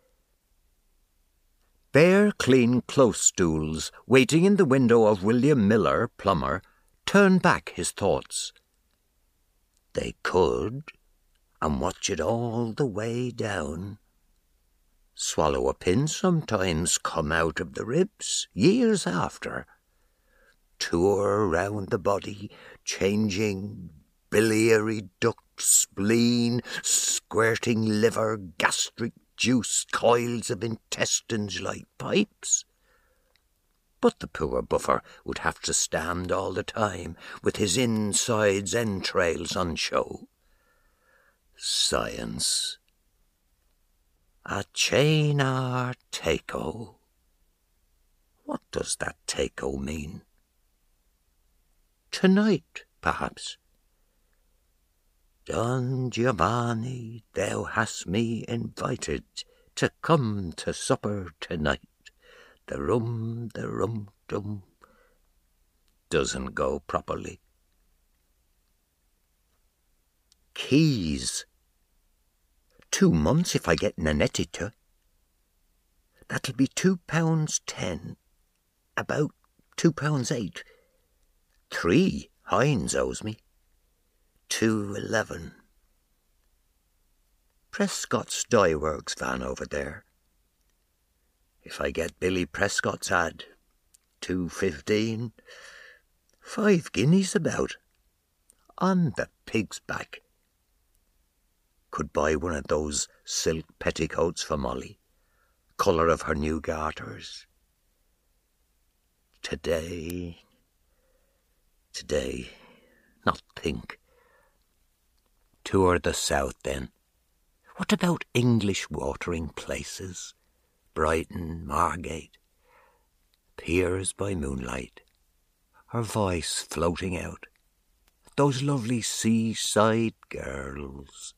Bare, clean close stools, waiting in the window of William Miller, plumber, turned back his thoughts. They could, and watch it all the way down. Swallow a pin sometimes come out of the ribs, years after. Tour round the body, changing biliary duct, spleen, squirting liver, gastric juice, coils of intestines like pipes. But the poor buffer would have to stand all the time with his insides entrails on show. Science. A cena teco. What does that teco mean? Tonight, perhaps. Don Giovanni, thou hast me invited to come to supper tonight. The rum, the rum-dum. Doesn't go properly. Keys. Two months if I get Nanetita. That'll be two pounds ten. About Two pounds eight. Three Hines owes me. Two eleven. Prescott's Dye Works van over there. If I get Billy Prescott's ad, two fifteen. Five guineas about. On the pig's back. Could buy one of those silk petticoats for Molly, colour of her new garters. Today, today, not think. Tour the south then. What about English watering places? Brighton, Margate, piers by moonlight, her voice floating out. Those lovely seaside girls.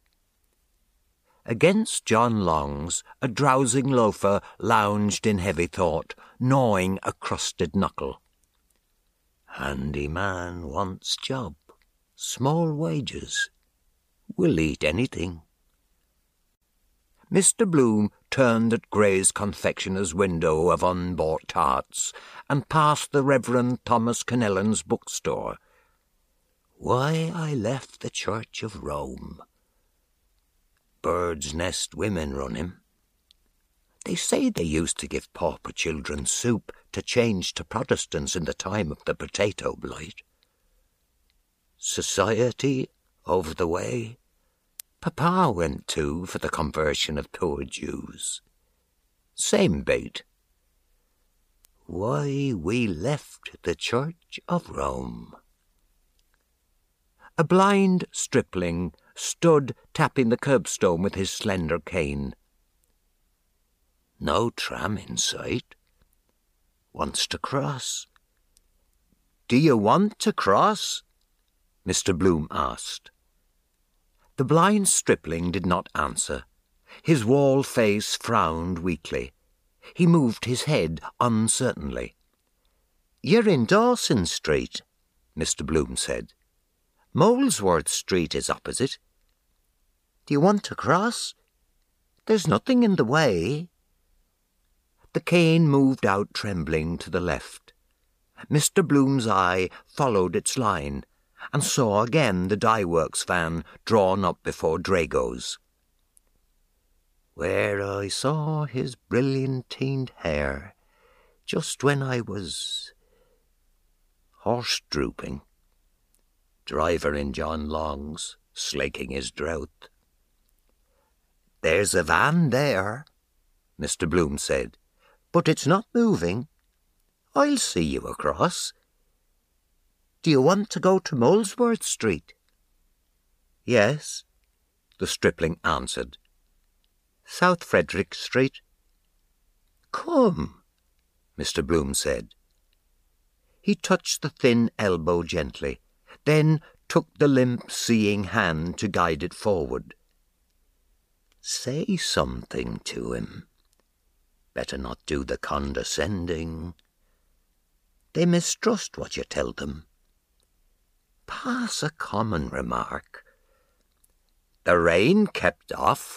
Against John Long's, a drowsing loafer lounged in heavy thought, gnawing a crusted knuckle. Handy man wants job, small wages, will eat anything. Mister Bloom turned at Gray's confectioner's window of unbought tarts and passed the Reverend Thomas Kennellan's bookstore. Why I left the Church of Rome. Bird's Nest women run him. They say they used to give pauper children soup to change to Protestants in the time of the potato blight. Society over the way. Papa went too for the conversion of poor Jews. Same bait. Why we left the Church of Rome. A blind stripling stood tapping the curbstone with his slender cane. No tram in sight. Wants to cross. Do you want to cross? Mister Bloom asked. The blind stripling did not answer. His wall face frowned weakly. He moved his head uncertainly. You're in Dawson Street, Mister Bloom said. Molesworth Street is opposite. Do you want to cross? There's nothing in the way. The cane moved out trembling to the left. Mister Bloom's eye followed its line and saw again the Dye Works van drawn up before Drago's. Where I saw his brilliantine hair, just when I was horse-drooping. Driver in John Long's, slaking his drought. There's a van there, Mister Bloom said, but it's not moving. I'll see you across. Do you want to go to Molesworth Street? Yes, the stripling answered. South Frederick Street. Come, Mister Bloom said. He touched the thin elbow gently, then took the limp, seeing hand to guide it forward. Say something to him. Better not do the condescending. They mistrust what you tell them. Pass a common remark. The rain kept off.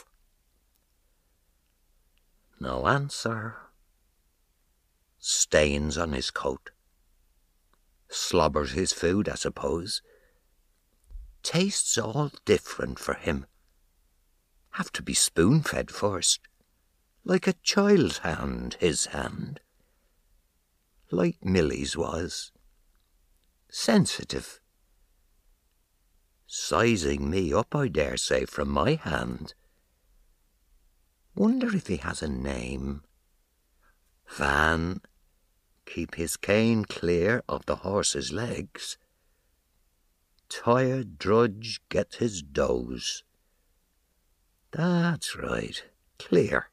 No answer. Stains on his coat. Slobbers his food, I suppose. Tastes all different for him. Have to be spoon-fed first. Like a child's hand, his hand. Like Millie's was. Sensitive. Sizing me up, I dare say, from my hand. Wonder if he has a name. Van. Keep his cane clear of the horse's legs. Tired drudge gets his doze. That's right, clear.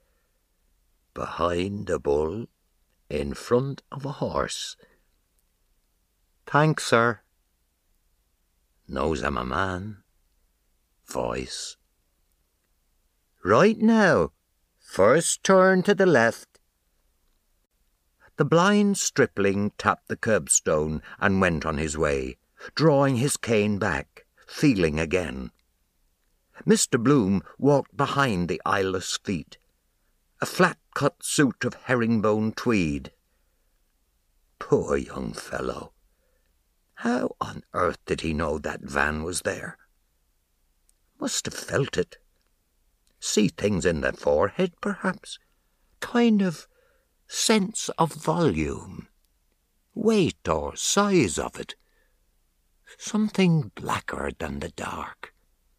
Behind a bull, in front of a horse. Thanks, sir. Knows I'm a man. Voice. Right now, first turn to the left. The blind stripling tapped the curbstone and went on his way, drawing his cane back, feeling again. Mister Bloom walked behind the eyeless feet, a flat-cut suit of herringbone tweed. Poor young fellow. How on earth did he know that van was there? Must have felt it. See things in the forehead, perhaps. Kind of sense of volume, weight or size of it. Something blacker than the dark.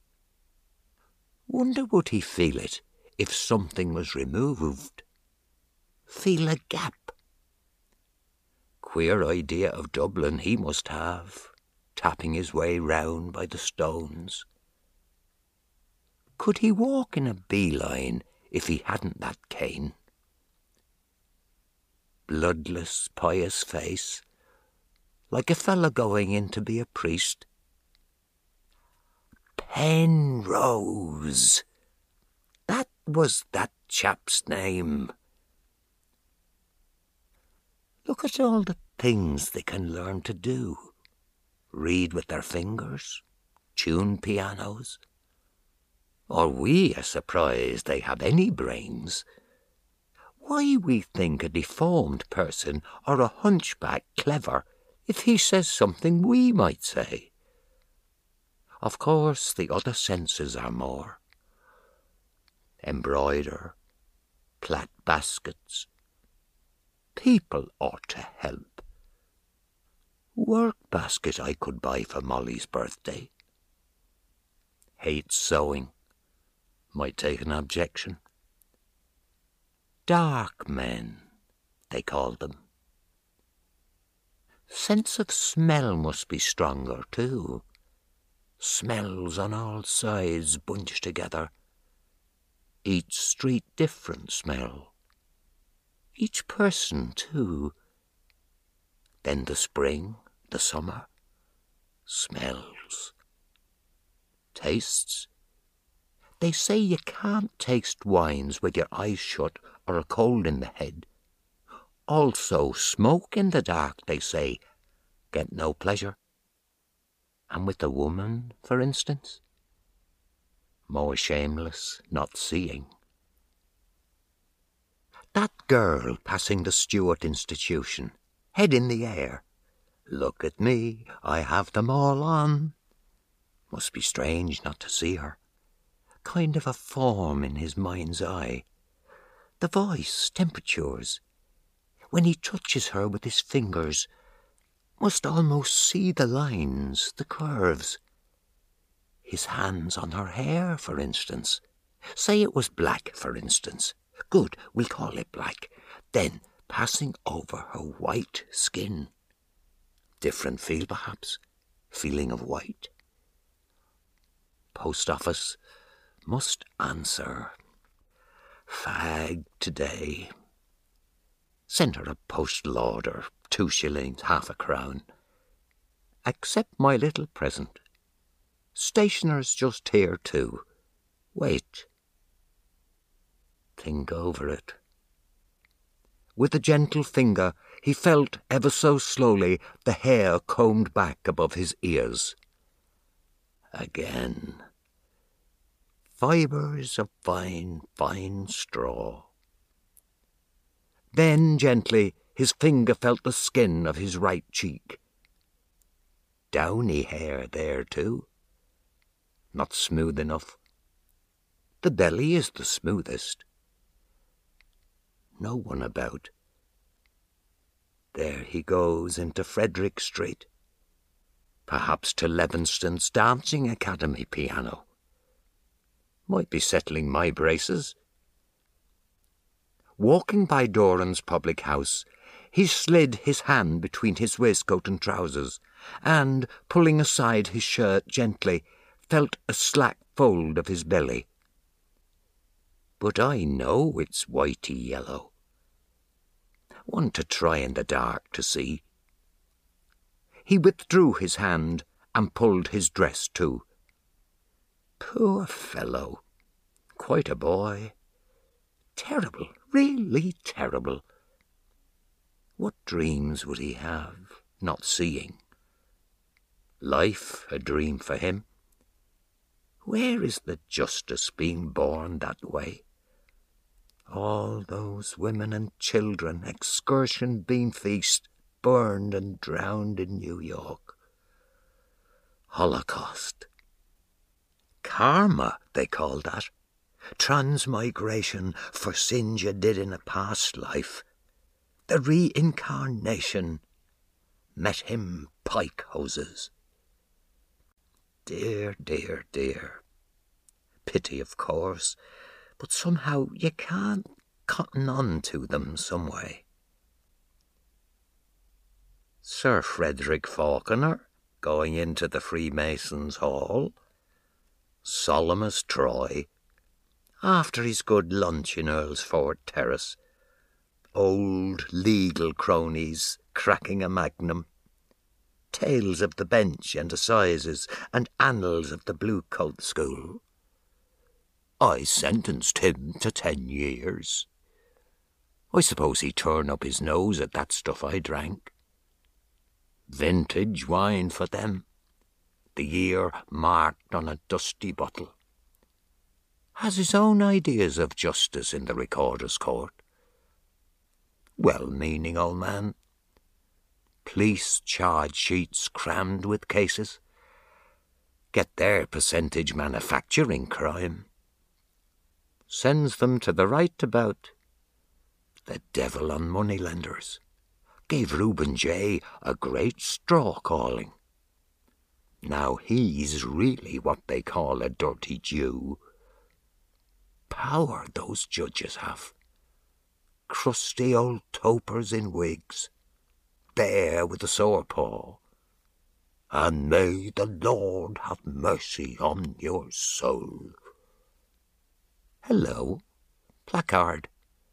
Wonder would he feel it if something was removed? Feel a gap? Queer idea of Dublin he must have, tapping his way round by the stones. Could he walk in a beeline if he hadn't that cane? Bloodless, pious face, like a fellow going in to be a priest. Penrose! That was that chap's name. Look at all the things they can learn to do. Read with their fingers, tune pianos. Or we are surprised they have any brains. Why we think a deformed person or a hunchback clever if he says something we might say. Of course, the other senses are more. Embroider, plait baskets. People ought to help. Work basket I could buy for Molly's birthday. Hates sewing. Might take an objection. Dark men, they called them. Sense of smell must be stronger, too. Smells on all sides bunched together. Each street different smell. Each person, too. Then the spring, the summer. Smells. Tastes. They say you can't taste wines with your eyes shut or a cold in the head. Also, smoke in the dark, they say, get no pleasure. And with a woman, for instance, more shameless not seeing. That girl passing the Stuart Institution, head in the air. Look at me, I have them all on. Must be strange not to see her. Kind of a form in his mind's eye. The voice, temperatures. When he touches her with his fingers, must almost see the lines, the curves. His hands on her hair, for instance. Say it was black, for instance. Good, we'll call it black. Then passing over her white skin. Different feel, perhaps. Feeling of white. Post office must answer. Fag today. Send her a postal order, two shillings, half a crown. Accept my little present. Stationer's just here too. Wait. Think over it. With a gentle finger, he felt ever so slowly the hair combed back above his ears. Again. Fibres of fine, fine straw. Then, gently, his finger felt the skin of his right cheek. Downy hair there, too. Not smooth enough. The belly is the smoothest. No one about. There he goes into Frederick Street. Perhaps to Levinston's Dancing Academy piano. Might be settling my braces. Walking by Doran's public house, he slid his hand between his waistcoat and trousers, and, pulling aside his shirt gently, felt a slack fold of his belly. But I know it's whitey yellow. One to try in the dark to see. He withdrew his hand and pulled his dress too. Poor fellow. Quite a boy. Terrible, really terrible. What dreams would he have, not seeing? Life a dream for him. Where is the justice being born that way? All those women and children, excursion bean feast. burned and drowned in New York. Holocaust. Karma, they call that. Transmigration for sins you did in a past life. The reincarnation. Met him pike hoses. Dear, dear, dear. Pity, of course, but somehow you can't cotton on to them some way. Sir Frederick Falconer going into the Freemasons' Hall, solemn as Troy, after his good lunch in Earlsfort Terrace, old legal cronies cracking a magnum, tales of the bench and assizes and annals of the Blue Coat School. I sentenced him to ten years. I suppose he'd turn up his nose at that stuff I drank. Vintage wine for them, the year marked on a dusty bottle. Has his own ideas of justice in the Recorder's Court. Well-meaning old man. Police charge sheets crammed with cases. Get their percentage manufacturing crime. Sends them to the right about. The devil on moneylenders. Gave Reuben J. a great straw calling. Now he's really what they call a dirty Jew. Power those judges have. Crusty old topers in wigs. There with the sore paw. And may the Lord have mercy on your soul. Hello, placard.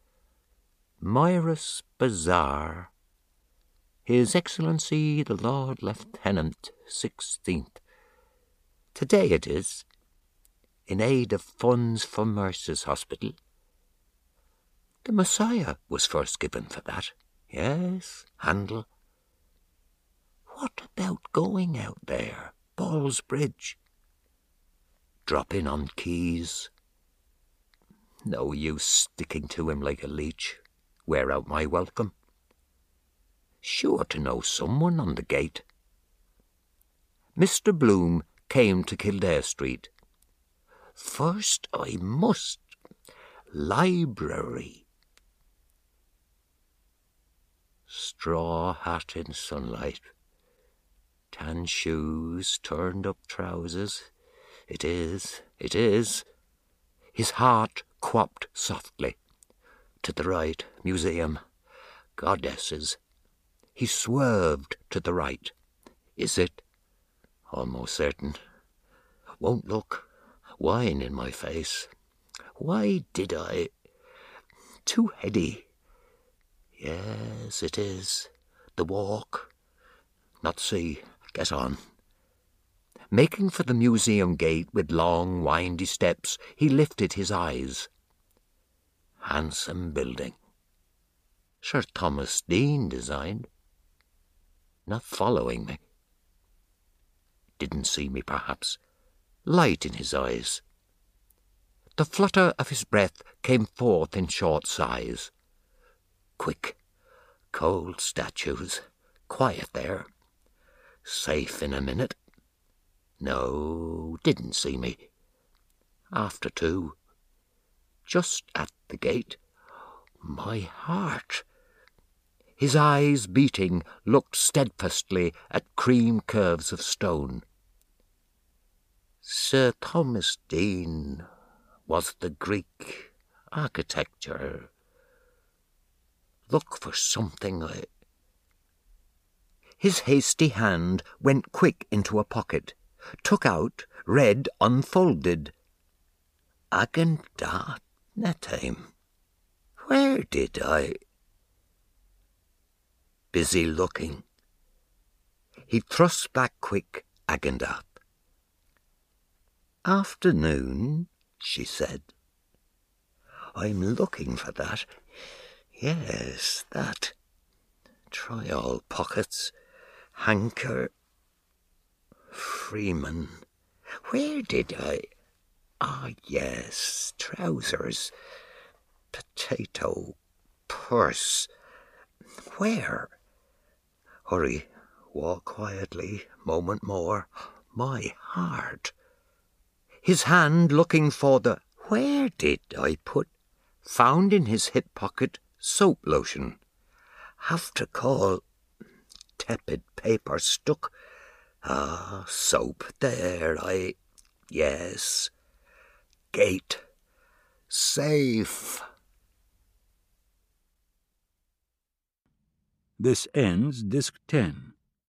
Mirus Bazaar. His Excellency the Lord Lieutenant, sixteenth. Today it is, in aid of funds for Mercer's Hospital. The Messiah was first given for that. Yes, Handel. What about going out there, Ballsbridge? Drop in on Keys. No use sticking to him like a leech. Wear out my welcome. Sure to know someone on the gate. Mister Bloom came to Kildare Street. First I must. Library. Straw hat in sunlight. Tan shoes, turned up trousers. It is, it is. His heart quapped softly. To the right, museum. Goddesses. He swerved to the right. Is it? Almost certain. Won't look. Wine in my face. Why did I? Too heady. Yes, it is. The walk. Not see. Get on. Making for the museum gate with long, windy steps, he lifted his eyes. Handsome building. Sir Thomas Deane designed. Not following me. Didn't see me, perhaps. Light in his eyes. The flutter of his breath came forth in short sighs. Quick, cold statues, quiet there. Safe in a minute. No, didn't see me. After two. Just at the gate. My heart. His eyes, beating, looked steadfastly at cream curves of stone. Sir Thomas Deane was the Greek architecture. Look for something I... His hasty hand went quick into a pocket, took out, read, unfolded. Agendath Netaim. Where did I... Busy looking. He thrust back quick, Agendath. Afternoon, she said. I'm looking for that. Yes, that. Try all pockets. Hanker. Freeman. Where did I... Ah, yes, trousers. Potato. Purse. Where? Hurry, walk quietly, moment more. My heart. His hand looking for the... Where did I put... Found in his hip pocket soap lotion. Have to call... Tepid paper stuck. Ah, soap, there, I... Yes. Gate. Safe. This ends Disc ten.